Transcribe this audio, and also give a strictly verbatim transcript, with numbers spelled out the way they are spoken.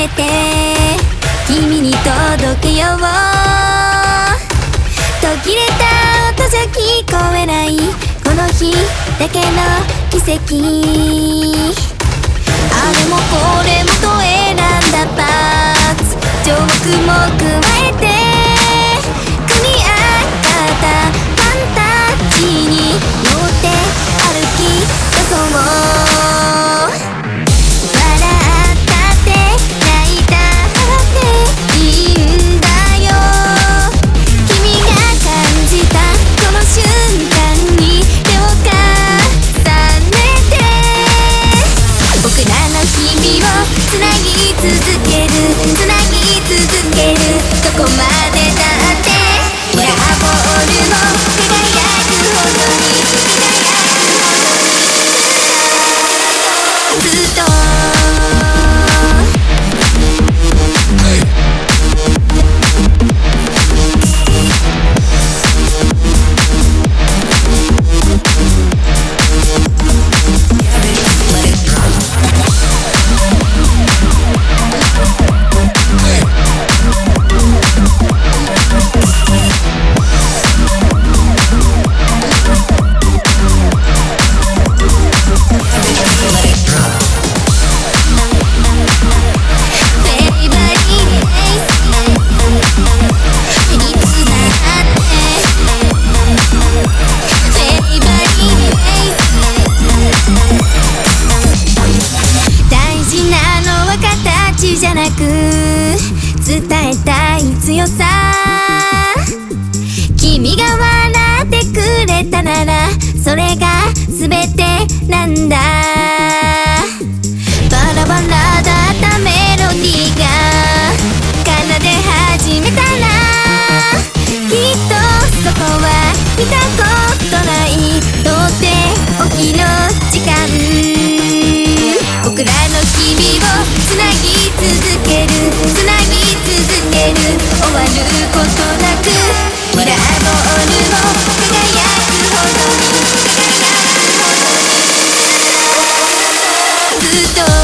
めて君に届けよう。途切れた音じゃ聞こえないこの日だけの奇跡。あれもこれもと選んだパーツジョークも加えて組み合ったファンタジーに乗って歩き出そう。つなぎ続けるつなぎ続けるどこまでだってブラボールも輝くほどに輝くほどにずっとじゃなく伝えたい強さ。君が笑ってくれたならそれが全てなんだ。バラバラだったメロディーが奏で始めたらきっとそこは見たことないとっておきの時間。僕らの日々をつなぎ続けるつなぎ続ける終わることなくブラボールも輝くほどに輝くほどにずっと